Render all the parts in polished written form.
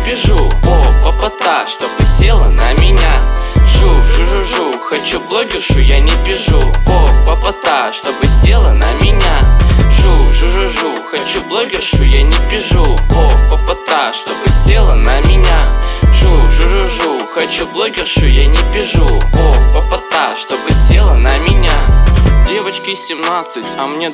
пижу. О, попота, чтобы села на меня. Жу-жу-жу-жу, хочу блогершу, я не пижу. О, попота, чтобы села на меня. Жу-жу-жу-жу, хочу блогершу, я не пижу. О, попота, чтобы села на меня. Жу-жу-жу-жу, хочу блогершу, я не пижу. О, попота, чтобы села на меня. Девочке 17, а мне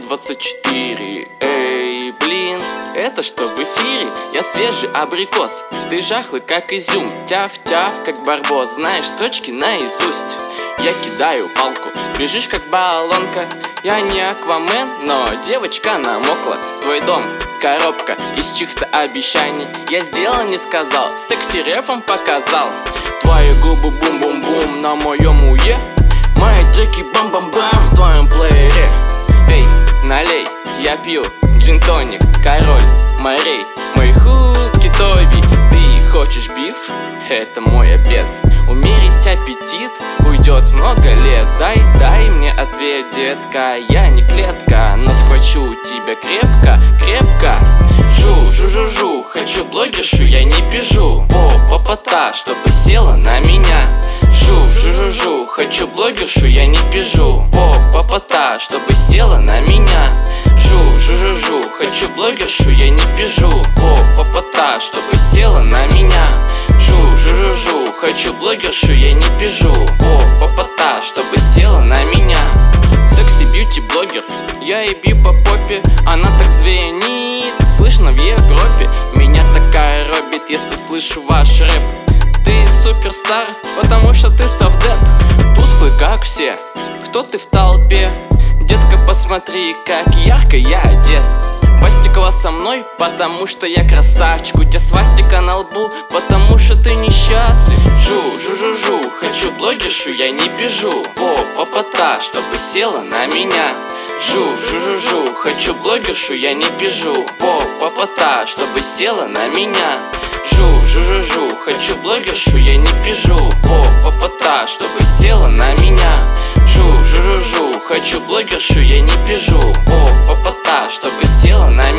24. Эй, блин, это что в эфире? Я свежий абрикос, ты жахлый как изюм. Тяв-тяв как барбос, знаешь строчки наизусть. Я кидаю палку, бежишь как баллонка. Я не Аквамен, но девочка намокла. Твой дом коробка из чьих-то обещаний. Я сделал, не сказал, секси-рэпом показал. Твои губы бум-бум-бум на моем уе. Мои треки бам-бам-бам в твоем плеере. Эй, налей, я пью джин-тоник, король морей. Мои хуки тоби. Ты хочешь биф? Это мой обед. Умерить аппетит уйдет много лет. Дай мне ответ, детка. Я не клетка, но схвачу тебя крепко, крепко. Жу-жу-жу-жу, хочу блогершу, я не пижу. О, попота, чтобы села на меня. Жу-жу-жу-жу, хочу блогершу, я не пижу. О, попота, чтобы села на меня. Жу-жу-жу-жу, хочу блогершу, я не пижу. О, попота, чтобы села на меня. Жу-жу-жу-жу, хочу блогершу, я не пижу. О, попота, чтобы села на меня. Секси-бьюти-блогер, я и бью по попе. Она так звенит, слышно в Европе. Меня такая робит, если слышу ваш рэп. Ты суперстар, потому что ты совдеп. Тусклый, как все, кто ты в толпе? Детка, посмотри, как ярко я одет. Бастикова со мной, потому что я красавчик. У тебя свастика на лбу, потому что ты несчастлив. Жу-жу-жу-жу, хочу блогершу, я не пижу. О, попота, чтобы села на меня. Жу-жу-жу-жу, хочу блогершу, я не пижу. О, попота, чтобы села на меня. Жу-жу-жу-жу, хочу блогершу, я не пижу. О, попота, чтобы села на меня. Жу-жу-жу-жу, хочу блогершу, я не пижу. О, попота, чтобы села на